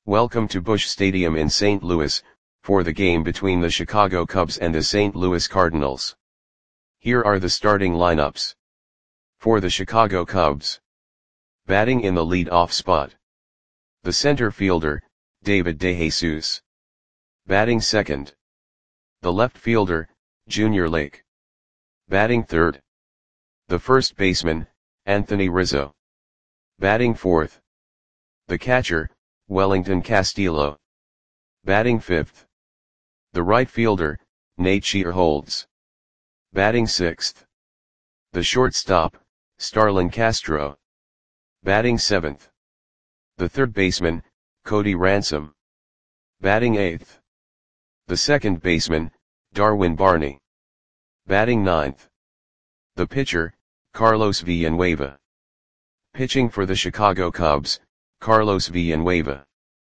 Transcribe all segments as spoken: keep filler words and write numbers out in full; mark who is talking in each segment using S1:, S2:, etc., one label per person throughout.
S1: Welcome to Busch Stadium in Saint Louis, for the game between the Chicago Cubs and the Saint Louis Cardinals. Here are the starting lineups. For the Chicago Cubs. Batting in the lead-off spot. The center fielder, David DeJesus. Batting second. The left fielder, Junior Lake. Batting third. The first baseman, Anthony Rizzo. Batting fourth. The catcher, Wellington Castillo. Batting fifth. The right fielder, Nate Shearholtz. Batting sixth. The shortstop, Starlin Castro. Batting seventh. The third baseman, Cody Ransom. Batting eighth. The second baseman, Darwin Barney. Batting ninth. The pitcher, Carlos Villanueva. Pitching for the Chicago Cubs, Carlos Villanueva.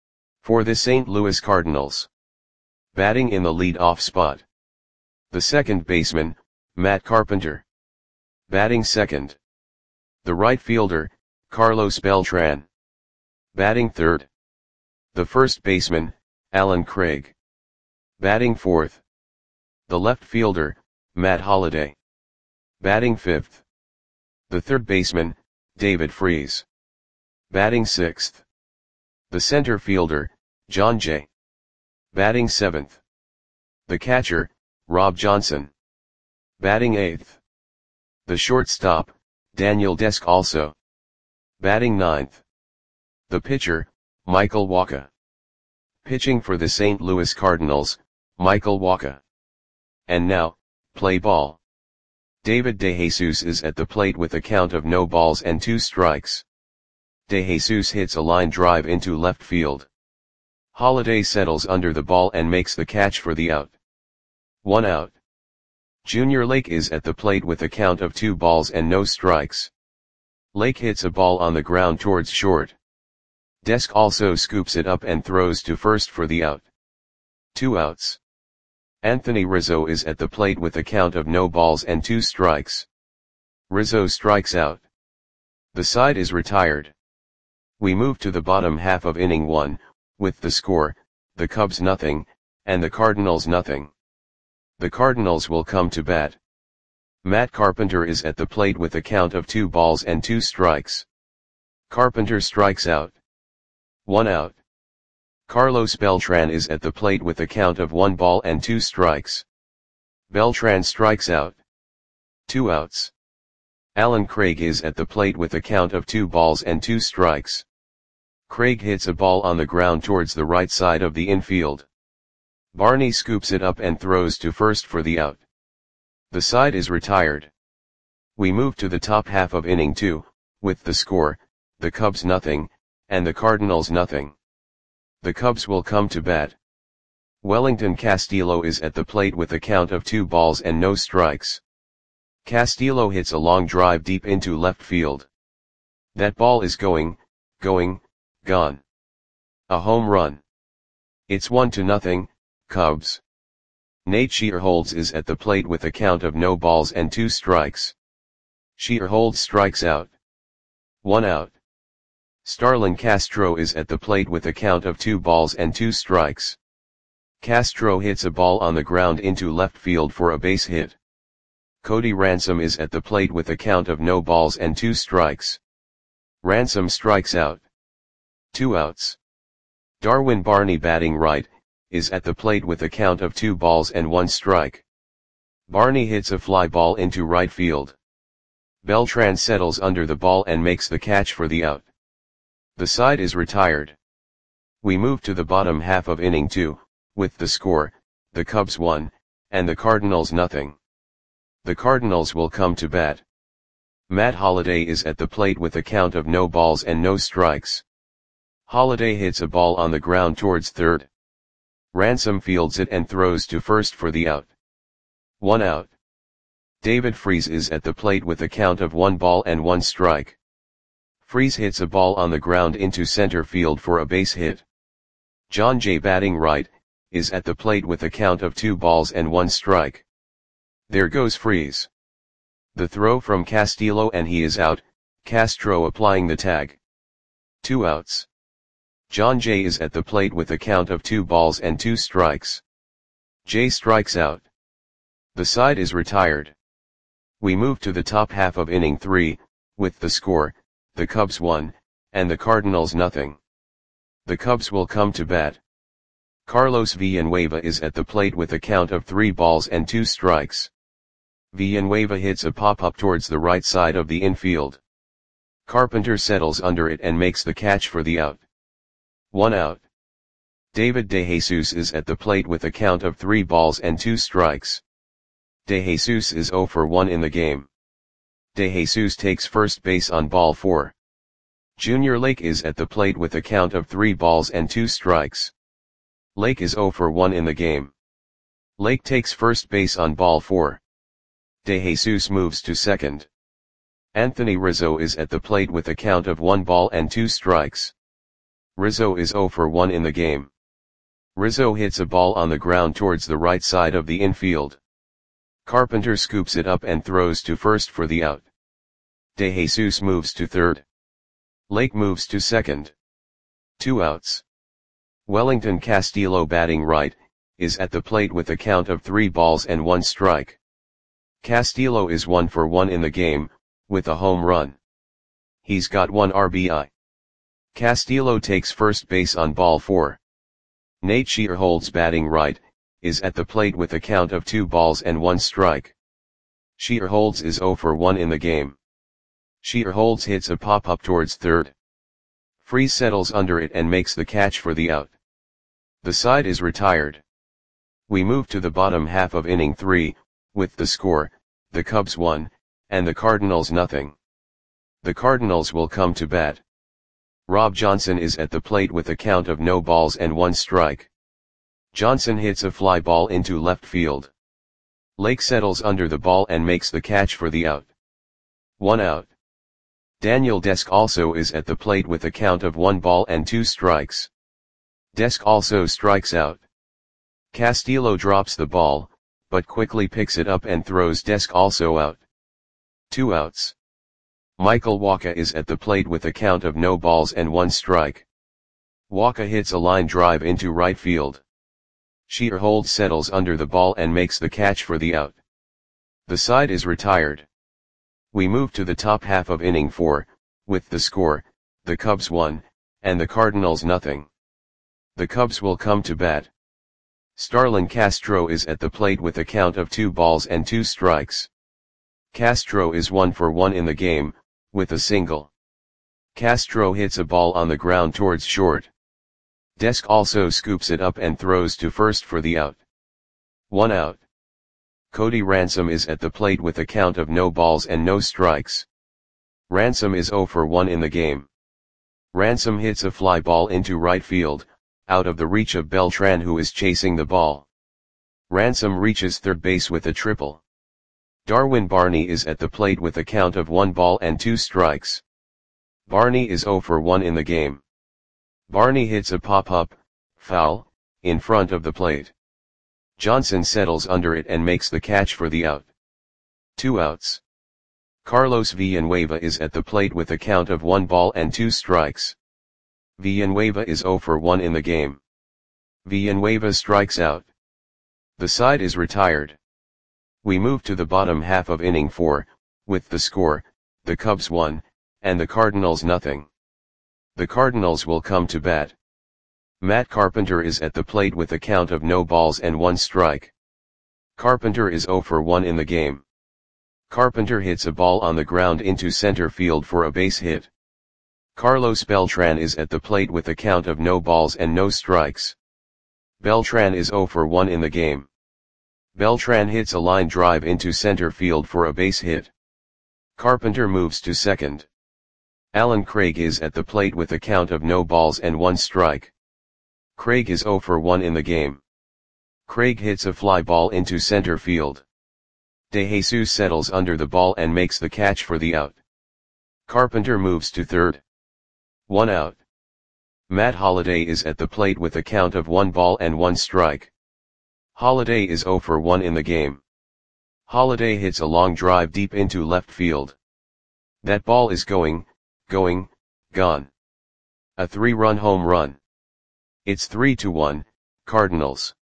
S1: For the Saint Louis Cardinals. Batting in the lead-off spot. The second baseman, Matt Carpenter. Batting second. The right fielder, Carlos Beltran. Batting third. The first baseman, Alan Craig. Batting fourth. The left fielder, Matt Holliday. Batting fifth. The third baseman, David Freese. Batting sixth. The center fielder, John Jay. Batting seventh. The catcher, Rob Johnson. Batting eighth. The shortstop, Daniel Descalso. Batting ninth. The pitcher, Michael Wacha. Pitching for the Saint Louis Cardinals, Michael Wacha. And now, play ball. David DeJesus is at the plate with a count of no balls and two strikes. DeJesus hits a line drive into left field. Holliday settles under the ball and makes the catch for the out. One out. Junior Lake is at the plate with a count of two balls and no strikes. Lake hits a ball on the ground towards short. Descalso scoops it up and throws to first for the out. Two outs. Anthony Rizzo is at the plate with a count of no balls and two strikes. Rizzo strikes out. The side is retired. We move to the bottom half of inning one, with the score, the Cubs nothing, and the Cardinals nothing. The Cardinals will come to bat. Matt Carpenter is at the plate with a count of two balls and two strikes. Carpenter strikes out. One out. Carlos Beltran is at the plate with a count of one ball and two strikes. Beltran strikes out. Two outs. Alan Craig is at the plate with a count of two balls and two strikes. Craig hits a ball on the ground towards the right side of the infield. Barney scoops it up and throws to first for the out. The side is retired. We move to the top half of inning two, with the score, the Cubs nothing, and the Cardinals nothing. The Cubs will come to bat. Wellington Castillo is at the plate with a count of two balls and no strikes. Castillo hits a long drive deep into left field. That ball is going, going, gone. A home run. It's one to nothing, Cubs. Nate Shearholtz is at the plate with a count of no balls and two strikes. Shearholtz strikes out. One out. Starlin Castro is at the plate with a count of two balls and two strikes. Castro hits a ball on the ground into left field for a base hit. Cody Ransom is at the plate with a count of no balls and two strikes. Ransom strikes out. Two outs. Darwin Barney, batting right, is at the plate with a count of two balls and one strike. Barney hits a fly ball into right field. Beltran settles under the ball and makes the catch for the out. The side is retired. We move to the bottom half of inning two, with the score, the Cubs one, and the Cardinals nothing. The Cardinals will come to bat. Matt Holliday is at the plate with a count of no balls and no strikes. Holliday hits a ball on the ground towards third. Ransom fields it and throws to first for the out. One out. David Freese is at the plate with a count of one ball and one strike. Freese hits a ball on the ground into center field for a base hit. John Jay, batting right, is at the plate with a count of two balls and one strike. There goes Freese. The throw from Castillo and he is out, Castro applying the tag. Two outs. John Jay is at the plate with a count of two balls and two strikes. Jay strikes out. The side is retired. We move to the top half of inning three, with the score, the Cubs one, and the Cardinals nothing. The Cubs will come to bat. Carlos Villanueva is at the plate with a count of three balls and two strikes. Villanueva hits a pop-up towards the right side of the infield. Carpenter settles under it and makes the catch for the out. One out. David DeJesus is at the plate with a count of three balls and two strikes. DeJesus is zero for one in the game. DeJesus takes first base on ball four. Junior Lake is at the plate with a count of three balls and two strikes. Lake is zero for one in the game. Lake takes first base on ball four. DeJesus moves to second. Anthony Rizzo is at the plate with a count of one ball and two strikes. Rizzo is zero for one in the game. Rizzo hits a ball on the ground towards the right side of the infield. Carpenter scoops it up and throws to first for the out. DeJesus moves to third. Lake moves to second. Two outs. Wellington Castillo, batting right, is at the plate with a count of three balls and one strike. Castillo is one for one in the game, with a home run. He's got one R B I. Castillo takes first base on ball four. Nate Shearholtz, batting right, is at the plate with a count of two balls and one strike. Shearholtz is zero for one in the game. Shearholtz hits a pop-up towards third. Freese settles under it and makes the catch for the out. The side is retired. We move to the bottom half of inning three, with the score, the Cubs one, and the Cardinals nothing. The Cardinals will come to bat. Rob Johnson is at the plate with a count of no balls and one strike. Johnson hits a fly ball into left field. Lake settles under the ball and makes the catch for the out. One out. Daniel Desk also is at the plate with a count of one ball and two strikes. Desk also strikes out. Castillo drops the ball, but quickly picks it up and throws Desk also out. Two outs. Michael Wacha is at the plate with a count of no balls and one strike. Wacha hits a line drive into right field. Shearholtz settles under the ball and makes the catch for the out. The side is retired. We move to the top half of inning four, with the score, the Cubs one, and the Cardinals nothing. The Cubs will come to bat. Starlin Castro is at the plate with a count of two balls and two strikes. Castro is one for one in the game, with a single. Castro hits a ball on the ground towards short. Desk also scoops it up and throws to first for the out. One out. Cody Ransom is at the plate with a count of no balls and no strikes. Ransom is zero for one in the game. Ransom hits a fly ball into right field, out of the reach of Beltran, who is chasing the ball. Ransom reaches third base with a triple. Darwin Barney is at the plate with a count of one ball and two strikes. Barney is zero for one in the game. Barney hits a pop-up, foul, in front of the plate. Johnson settles under it and makes the catch for the out. Two outs. Carlos Villanueva is at the plate with a count of one ball and two strikes. Villanueva is zero for one in the game. Villanueva strikes out. The side is retired. We move to the bottom half of inning four, with the score, the Cubs one, and the Cardinals nothing. The Cardinals will come to bat. Matt Carpenter is at the plate with a count of no balls and one strike. Carpenter is zero for one in the game. Carpenter hits a ball on the ground into center field for a base hit. Carlos Beltran is at the plate with a count of no balls and no strikes. Beltran is zero for one in the game. Beltran hits a line drive into center field for a base hit. Carpenter moves to second. Alan Craig is at the plate with a count of no balls and one strike. Craig is zero for one in the game. Craig hits a fly ball into center field. DeJesus settles under the ball and makes the catch for the out. Carpenter moves to third. One out. Matt Holliday is at the plate with a count of one ball and one strike. Holliday is zero for one in the game. Holliday hits a long drive deep into left field. That ball is going, going, gone. A three-run home run. It's three to one, Cardinals.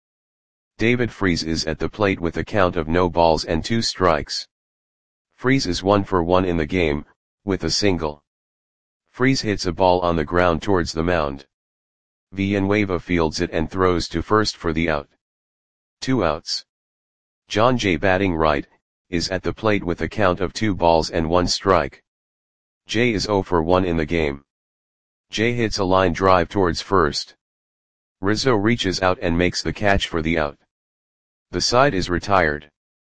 S1: David Freese is at the plate with a count of no balls and two strikes. Freese is one for one in the game, with a single. Freese hits a ball on the ground towards the mound. Villanueva fields it and throws to first for the out. Two outs. John Jay, batting right, is at the plate with a count of two balls and one strike. Jay is zero for one in the game. Jay hits a line drive towards first. Rizzo reaches out and makes the catch for the out. The side is retired.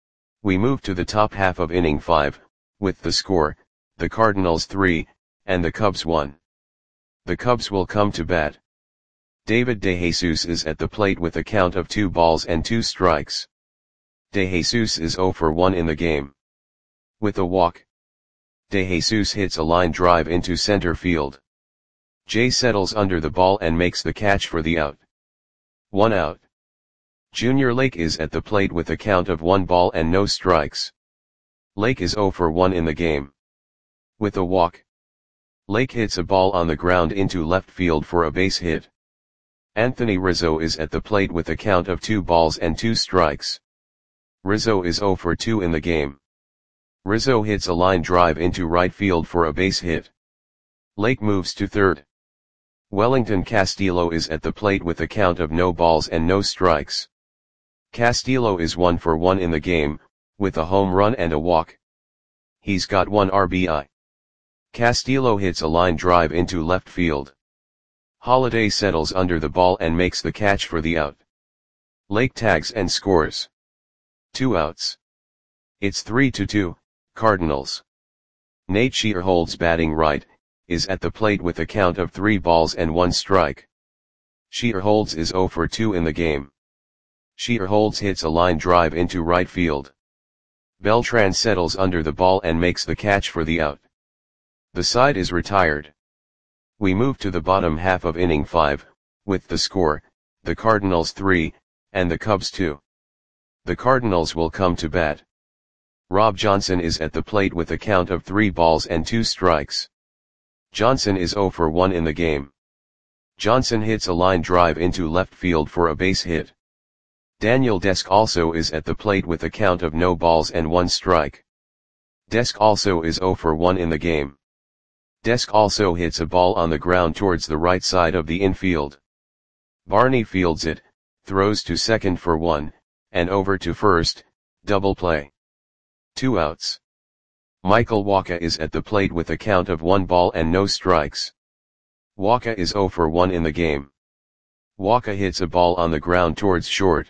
S1: We move to the top half of inning five, with the score, the Cardinals three, and the Cubs one. The Cubs will come to bat. David DeJesus is at the plate with a count of two balls and two strikes. DeJesus is zero for one in the game. With a walk, DeJesus hits a line drive into center field. Jay settles under the ball and makes the catch for the out. One out. Junior Lake is at the plate with a count of one ball and no strikes. Lake is zero for one in the game. With a walk, Lake hits a ball on the ground into left field for a base hit. Anthony Rizzo is at the plate with a count of two balls and two strikes. Rizzo is zero for two in the game. Rizzo hits a line drive into right field for a base hit. Lake moves to third. Wellington Castillo is at the plate with a count of no balls and no strikes. Castillo is one for one in the game, with a home run and a walk. He's got one R B I. Castillo hits a line drive into left field. Holiday settles under the ball and makes the catch for the out. Lake tags and scores. Two outs. It's three to two, Cardinals. Nate Shearholtz, batting right, is at the plate with a count of three balls and one strike. Shearholtz is zero for two in the game. Shearholtz hits a line drive into right field. Beltran settles under the ball and makes the catch for the out. The side is retired. We move to the bottom half of inning five, with the score, the Cardinals three, and the Cubs two. The Cardinals will come to bat. Rob Johnson is at the plate with a count of three balls and two strikes. Johnson is zero for one in the game. Johnson hits a line drive into left field for a base hit. Daniel Desk also is at the plate with a count of no balls and one strike. Desk also is zero for one in the game. Desk also hits a ball on the ground towards the right side of the infield. Barney fields it, throws to second for one, and over to first, double play. Two outs. Michael Wacha is at the plate with a count of one ball and no strikes. Wacha is zero for one in the game. Wacha hits a ball on the ground towards short.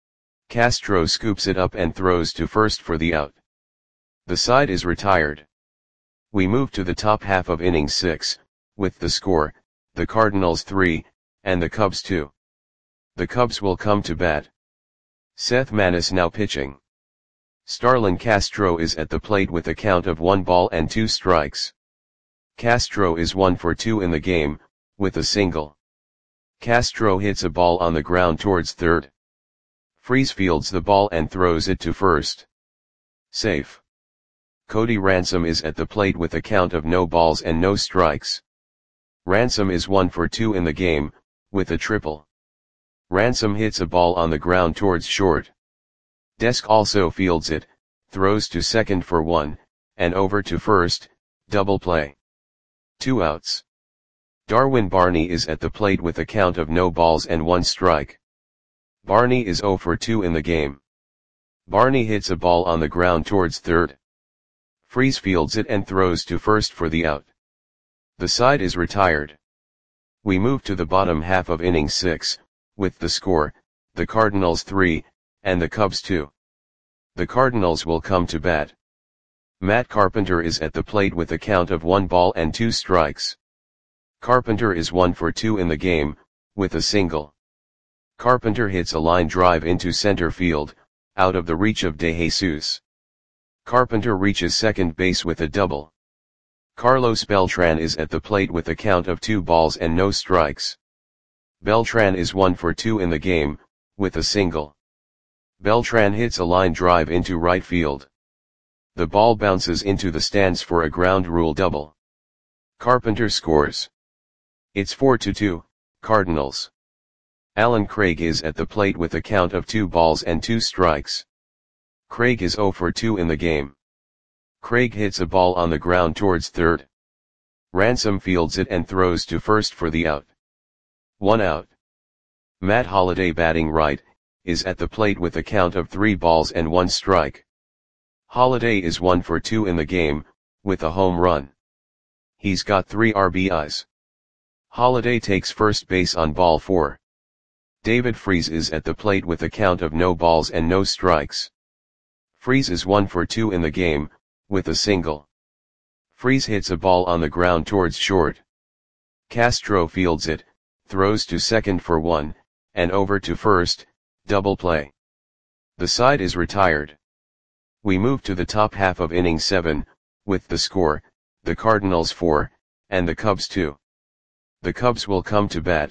S1: Castro scoops it up and throws to first for the out. The side is retired. We move to the top half of inning six, with the score, the Cardinals three, and the Cubs two. The Cubs will come to bat. Seth Manis now pitching. Starlin Castro is at the plate with a count of one ball and two strikes. Castro is one for two in the game, with a single. Castro hits a ball on the ground towards third. Freese fields the ball and throws it to first. Safe. Cody Ransom is at the plate with a count of no balls and no strikes. Ransom is one for two in the game, with a triple. Ransom hits a ball on the ground towards short. Desk also fields it, throws to second for one, and over to first, double play. Two outs. Darwin Barney is at the plate with a count of no balls and one strike. Barney is zero for two in the game. Barney hits a ball on the ground towards third. Freese fields it and throws to first for the out. The side is retired. We move to the bottom half of inning six, with the score, the Cardinals three, and the Cubs two. The Cardinals will come to bat. Matt Carpenter is at the plate with a count of one ball and two strikes. Carpenter is one for two in the game, with a single. Carpenter hits a line drive into center field, out of the reach of DeJesus. Carpenter reaches second base with a double. Carlos Beltran is at the plate with a count of two balls and no strikes. Beltran is one for two in the game, with a single. Beltran hits a line drive into right field. The ball bounces into the stands for a ground rule double. Carpenter scores. It's four to two, Cardinals. Allen Craig is at the plate with a count of two balls and two strikes. Craig is zero for two in the game. Craig hits a ball on the ground towards third. Ransom fields it and throws to first for the out. One out. Matt Holliday, batting right, is at the plate with a count of three balls and one strike. Holliday is one for two in the game, with a home run. He's got three R B Is. Holliday takes first base on ball four. David Freese is at the plate with a count of no balls and no strikes. Freese is one for two in the game, with a single. Freese hits a ball on the ground towards short. Castro fields it, throws to second for one, and over to first, double play. The side is retired. We move to the top half of inning seven, with the score, the Cardinals four, and the Cubs two. The Cubs will come to bat.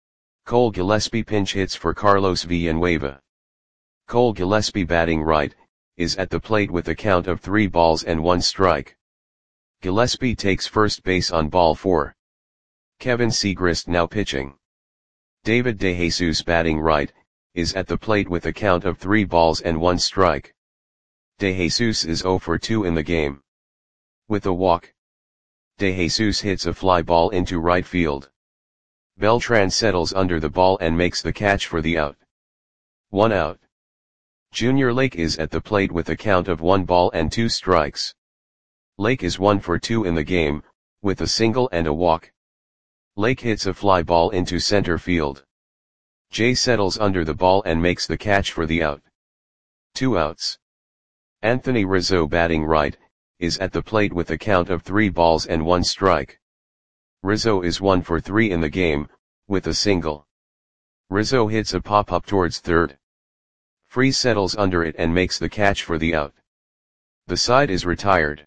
S1: Cole Gillespie pinch hits for Carlos Villanueva. Cole Gillespie, batting right, is at the plate with a count of three balls and one strike. Gillespie takes first base on ball four. Kevin Segrist now pitching. David DeJesus, batting right, is at the plate with a count of three balls and one strike. DeJesus is zero for two in the game. With a walk, DeJesus hits a fly ball into right field. Beltran settles under the ball and makes the catch for the out. One out. Junior Lake is at the plate with a count of one ball and two strikes. Lake is one for two in the game, with a single and a walk. Lake hits a fly ball into center field. Jay settles under the ball and makes the catch for the out. Two outs. Anthony Rizzo, batting right, is at the plate with a count of three balls and one strike. Rizzo is one for three in the game, with a single. Rizzo hits a pop-up towards third. Freese settles under it and makes the catch for the out. The side is retired.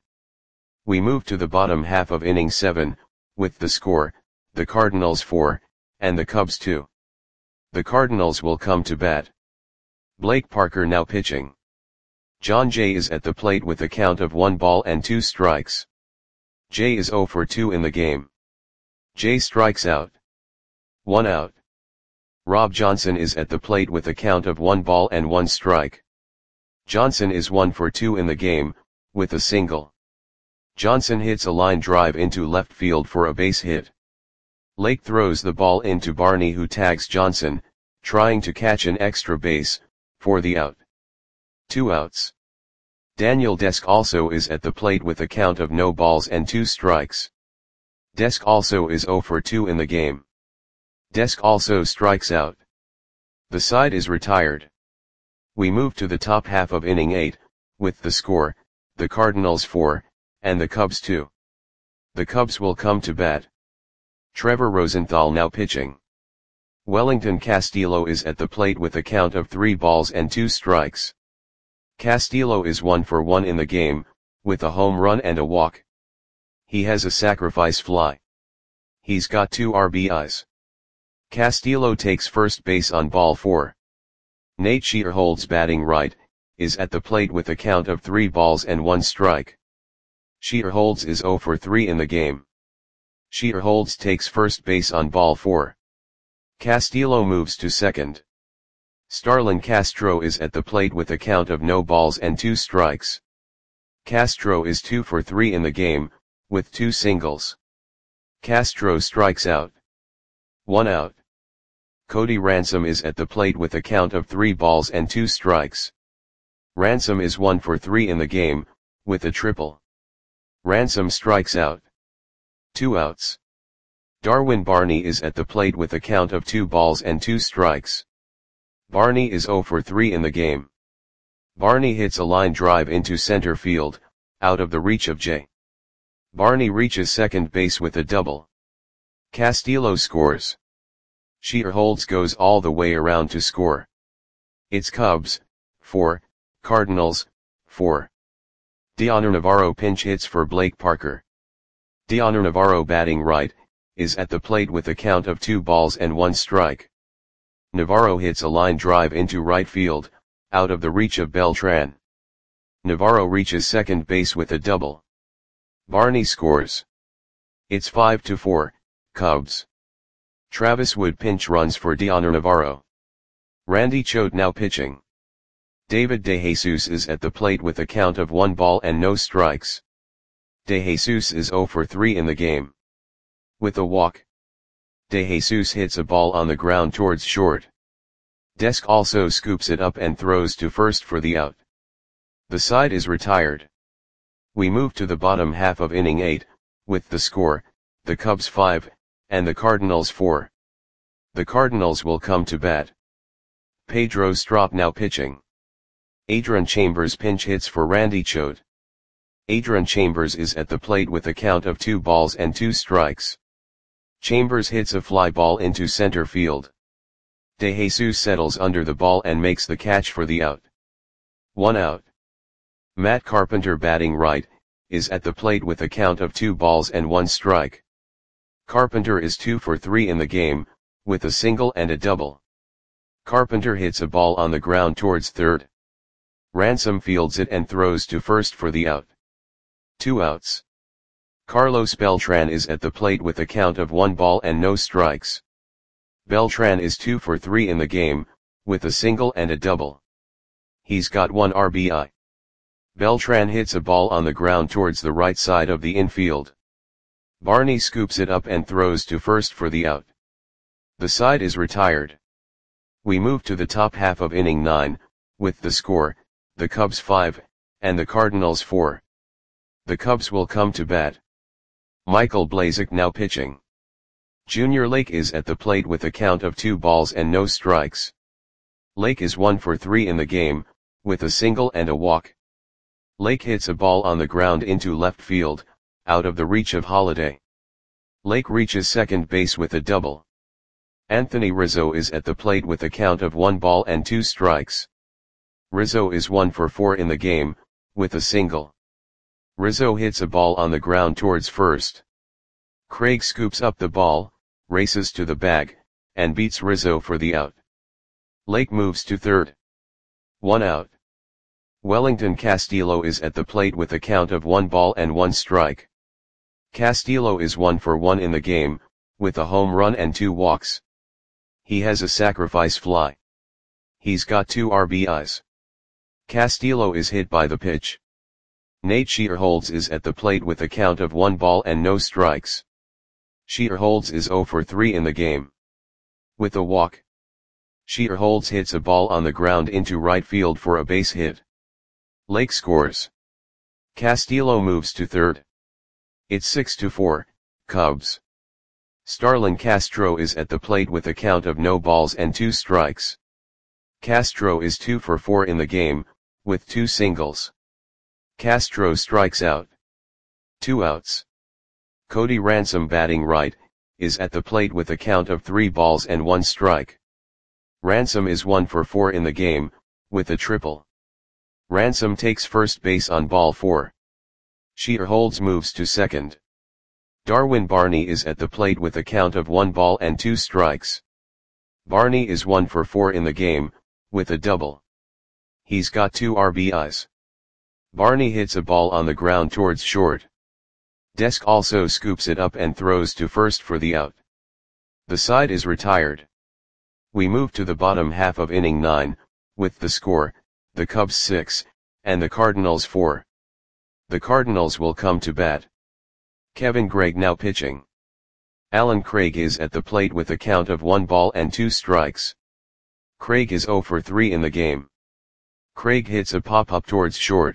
S1: We move to the bottom half of inning seven, with the score, the Cardinals four, and the Cubs two. The Cardinals will come to bat. Blake Parker now pitching. John Jay is at the plate with a count of one ball and two strikes. Jay is zero for two in the game. Jay strikes out. One out. Rob Johnson is at the plate with a count of one ball and one strike. Johnson is one for two in the game, with a single. Johnson hits a line drive into left field for a base hit. Lake throws the ball into Barney, who tags Johnson, trying to catch an extra base, for the out. Two outs. Daniel Desk also is at the plate with a count of no balls and two strikes. Desk also is zero for two in the game. Desk also strikes out. The side is retired. We move to the top half of inning eight, with the score, the Cardinals four, and the Cubs two. The Cubs will come to bat. Trevor Rosenthal now pitching. Wellington Castillo is at the plate with a count of three balls and two strikes. Castillo is one for one in the game, with a home run and a walk. He has a sacrifice fly. He's got two R B Is. Castillo takes first base on ball four. Nate Shearholtz, batting right, is at the plate with a count of three balls and one strike. Shearholtz is zero for three in the game. Shearholtz takes first base on ball four. Castillo moves to second. Starlin Castro is at the plate with a count of no balls and two strikes. Castro is two for three in the game, with two singles. Castro strikes out. One out. Cody Ransom is at the plate with a count of three balls and two strikes. Ransom is one for three in the game, with a triple. Ransom strikes out. Two outs. Darwin Barney is at the plate with a count of two balls and two strikes. Barney is zero for three in the game. Barney hits a line drive into center field, out of the reach of Jay. Barney reaches second base with a double. Castillo scores. Shearholtz goes all the way around to score. It's Cubs, four, Cardinals, four. Dioner Navarro pinch hits for Blake Parker. Dioner Navarro, batting right, is at the plate with a count of two balls and one strike. Navarro hits a line drive into right field, out of the reach of Beltran. Navarro reaches second base with a double. Barney scores. It's five to four, Cubs. Travis Wood pinch runs for Dioner Navarro. Randy Choate now pitching. David DeJesus is at the plate with a count of one ball and no strikes. DeJesus is zero for three in the game. With a walk, DeJesus hits a ball on the ground towards short. Desk also scoops it up and throws to first for the out. The side is retired. We move to the bottom half of inning eight, with the score, the Cubs five, and the Cardinals four. The Cardinals will come to bat. Pedro Strop now pitching. Adrian Chambers pinch hits for Randy Choate. Adrian Chambers is at the plate with a count of two balls and two strikes. Chambers hits a fly ball into center field. DeJesus settles under the ball and makes the catch for the out. One out. Matt Carpenter batting right, is at the plate with a count of two balls and one strike. Carpenter is two for three in the game, with a single and a double. Carpenter hits a ball on the ground towards third. Ransom fields it and throws to first for the out. Two outs. Carlos Beltran is at the plate with a count of one ball and no strikes. Beltran is two for three in the game, with a single and a double. He's got one R B I. Beltran hits a ball on the ground towards the right side of the infield. Barney scoops it up and throws to first for the out. The side is retired. We move to the top half of inning nine, with the score, the Cubs five, and the Cardinals four. The Cubs will come to bat. Michael Blazek now pitching. Junior Lake is at the plate with a count of two balls and no strikes. Lake is one for three in the game, with a single and a walk. Lake hits a ball on the ground into left field, out of the reach of Holiday. Lake reaches second base with a double. Anthony Rizzo is at the plate with a count of one ball and two strikes. Rizzo is one for four in the game, with a single. Rizzo hits a ball on the ground towards first. Craig scoops up the ball, races to the bag, and beats Rizzo for the out. Lake moves to third. One out. Wellington Castillo is at the plate with a count of one ball and one strike. Castillo is one for one in the game, with a home run and two walks. He has a sacrifice fly. He's got two R B Is. Castillo is hit by the pitch. Nate Shearholz is at the plate with a count of one ball and no strikes. Shearholz is zero for three in the game. With a walk, Shearholz hits a ball on the ground into right field for a base hit. Lake scores. Castillo moves to third. It's six to four, Cubs. Starlin Castro is at the plate with a count of no balls and two strikes. Castro is two for four in the game, with two singles. Castro strikes out. Two outs. Cody Ransom batting right, is at the plate with a count of three balls and one strike. Ransom is one for four in the game, with a triple. Ransom takes first base on ball four. Shearholz moves to second. Darwin Barney is at the plate with a count of one ball and two strikes. Barney is one for four in the game, with a double. He's got two R B Is. Barney hits a ball on the ground towards short. Desk also scoops it up and throws to first for the out. The side is retired. We move to the bottom half of inning nine, with the score, the Cubs six, and the Cardinals four. The Cardinals will come to bat. Kevin Gregg now pitching. Alan Craig is at the plate with a count of one ball and two strikes. Craig is zero for three in the game. Craig hits a pop-up towards short.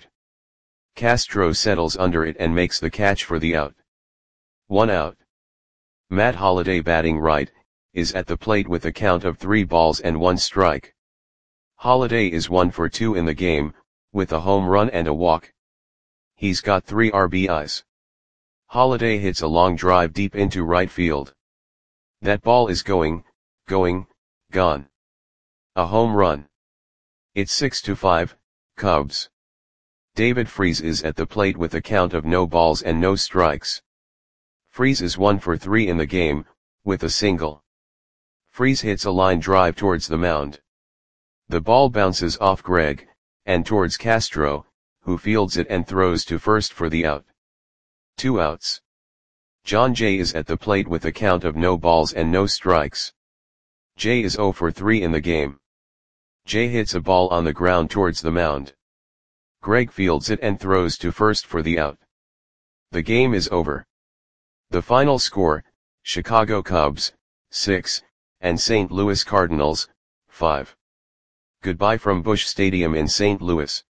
S1: Castro settles under it and makes the catch for the out. One out. Matt Holliday batting right, is at the plate with a count of three balls and one strike. Holliday is one for two in the game, with a home run and a walk. He's got three R B Is. Holliday hits a long drive deep into right field. That ball is going, going, gone. A home run. It's six to five, Cubs. David Freese is at the plate with a count of no balls and no strikes. Freese is one for three in the game, with a single. Freese hits a line drive towards the mound. The ball bounces off Gregg, and towards Castro, who fields it and throws to first for the out. Two outs. John Jay is at the plate with a count of no balls and no strikes. Jay is zero for three in the game. Jay hits a ball on the ground towards the mound. Greg fields it and throws to first for the out. The game is over. The final score, Chicago Cubs, six, and Saint Louis Cardinals, five. Goodbye from Busch Stadium in Saint Louis.